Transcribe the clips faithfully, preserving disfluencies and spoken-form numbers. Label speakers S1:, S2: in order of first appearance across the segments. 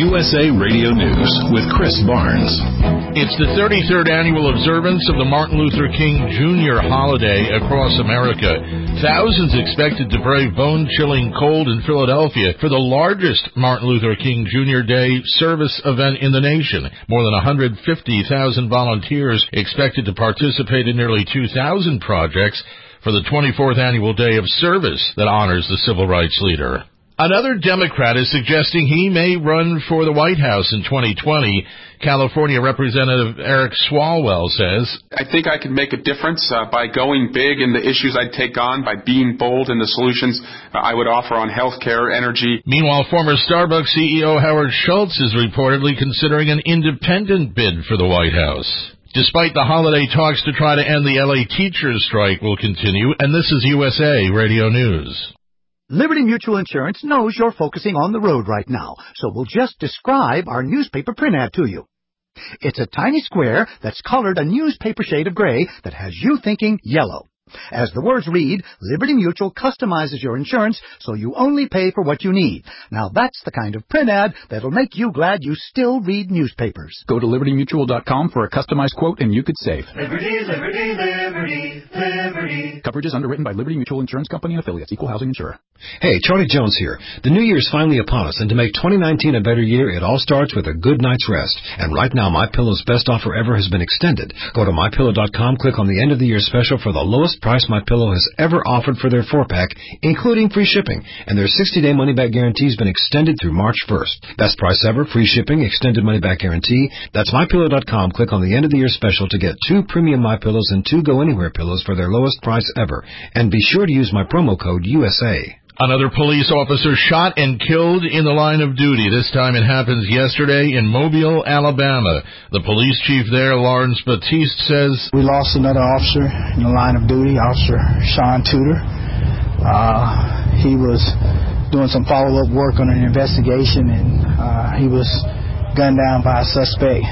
S1: U S A Radio News with Chris Barnes.
S2: It's the thirty-third annual observance of the Martin Luther King Junior holiday across America. Thousands expected to brave bone-chilling cold in Philadelphia for the largest Martin Luther King Junior Day service event in the nation. More than one hundred fifty thousand volunteers expected to participate in nearly two thousand projects for the twenty-fourth annual day of service that honors the civil rights leader. Another Democrat is suggesting he may run for the White House in twenty twenty. California Representative Eric Swalwell says,
S3: I think I could make a difference uh, by going big in the issues I'd take on, by being bold in the solutions uh, I would offer on health care, energy.
S2: Meanwhile, former Starbucks C E O Howard Schultz is reportedly considering an independent bid for the White House. Despite the holiday talks to try to end the L A teachers' strike will continue, and this is U S A Radio News.
S4: Liberty Mutual Insurance knows you're focusing on the road right now, so we'll just describe our newspaper print ad to you. It's a tiny square that's colored a newspaper shade of gray that has you thinking yellow. As the words read, Liberty Mutual customizes your insurance so you only pay for what you need. Now that's the kind of print ad that'll make you glad you still read newspapers.
S5: Go to liberty mutual dot com for a customized quote and you could save.
S6: Liberty, Liberty, Liberty, Liberty.
S5: Coverage is underwritten by Liberty Mutual Insurance Company and affiliates. Equal housing insurer.
S7: Hey, Charlie Jones here. The new year's finally upon us, and to make twenty nineteen a better year, it all starts with a good night's rest. And right now, MyPillow's best offer ever has been extended. Go to my pillow dot com, click on the end of the year special for the lowest price MyPillow has ever offered for their four-pack, including free shipping. And their sixty-day money-back guarantee has been extended through March first. Best price ever, free shipping, extended money-back guarantee. That's my pillow dot com. Click on the end of the year special to get two premium MyPillows and two Go Anywhere pillows for their lowest price ever. And be sure to use my promo code U S A.
S2: Another police officer shot and killed in the line of duty. This time it happens yesterday in Mobile, Alabama. The police chief there, Lawrence Batiste, says,
S8: We lost another officer in the line of duty, Officer Sean Tudor. Uh, he was doing some follow-up work on an investigation, and uh, he was gunned down by a suspect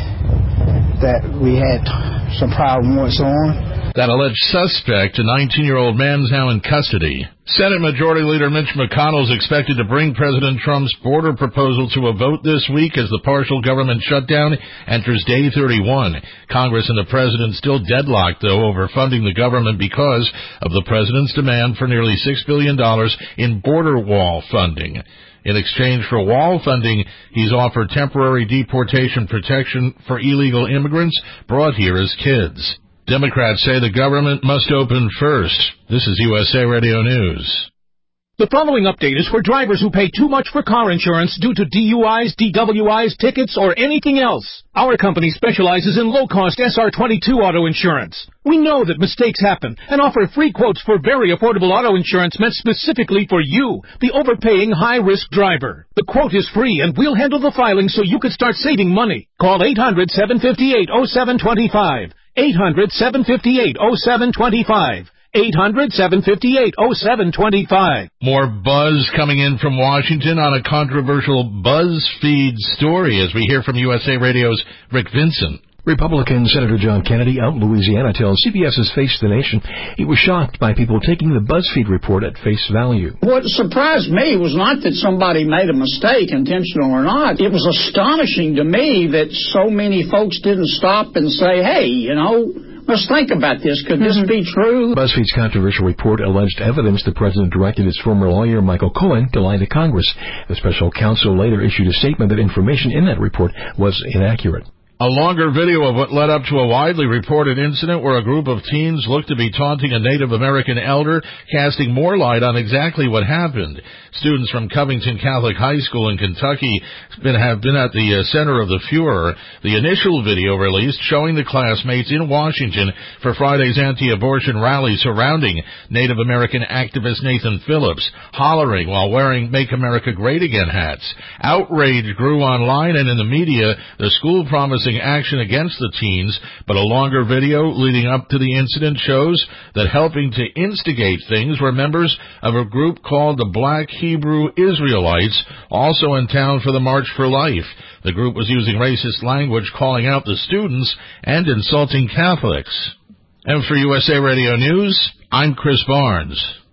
S8: that we had some prior warrants on.
S2: That alleged suspect, a nineteen-year-old man, is now in custody. Senate Majority Leader Mitch McConnell is expected to bring President Trump's border proposal to a vote this week as the partial government shutdown enters day thirty-one. Congress and the president still deadlocked, though, over funding the government because of the president's demand for nearly six billion dollars in border wall funding. In exchange for wall funding, he's offered temporary deportation protection for illegal immigrants brought here as kids. Democrats say the government must open first. This is U S A Radio News.
S9: The following update is for drivers who pay too much for car insurance due to D U Is, D W Is, tickets, or anything else. Our company specializes in low-cost S R twenty-two auto insurance. We know that mistakes happen and offer free quotes for very affordable auto insurance meant specifically for you, the overpaying high-risk driver. The quote is free, and we'll handle the filing so you can start saving money. Call eight hundred, seven five eight, oh seven two five. eight hundred, seven five eight, oh seven two five. eight hundred, seven five eight, oh seven two five.
S2: More buzz coming in from Washington on a controversial BuzzFeed story as we hear from U S A Radio's Rick Vincent.
S10: Republican Senator John Kennedy out in Louisiana tells CBS's Face the Nation he was shocked by people taking the BuzzFeed report at face value.
S11: What surprised me was not that somebody made a mistake, intentional or not. It was astonishing to me that so many folks didn't stop and say, hey, you know, let's think about this. Could this be true?
S10: BuzzFeed's controversial report alleged evidence the president directed his former lawyer, Michael Cohen, to lie to Congress. The special counsel later issued a statement that information in that report was inaccurate.
S2: A longer video of what led up to a widely reported incident where a group of teens looked to be taunting a Native American elder, casting more light on exactly what happened. Students from Covington Catholic High School in Kentucky have been at the center of the furor. The initial video released showing the classmates in Washington for Friday's anti-abortion rally surrounding Native American activist Nathan Phillips, hollering while wearing Make America Great Again hats. Outrage grew online and in the media, the school promising action against the teens, but a longer video leading up to the incident shows that helping to instigate things were members of a group called the Black Hebrew Israelites, also in town for the March for Life. The group was using racist language, calling out the students and insulting Catholics. And for U S A Radio News, I'm Chris Barnes.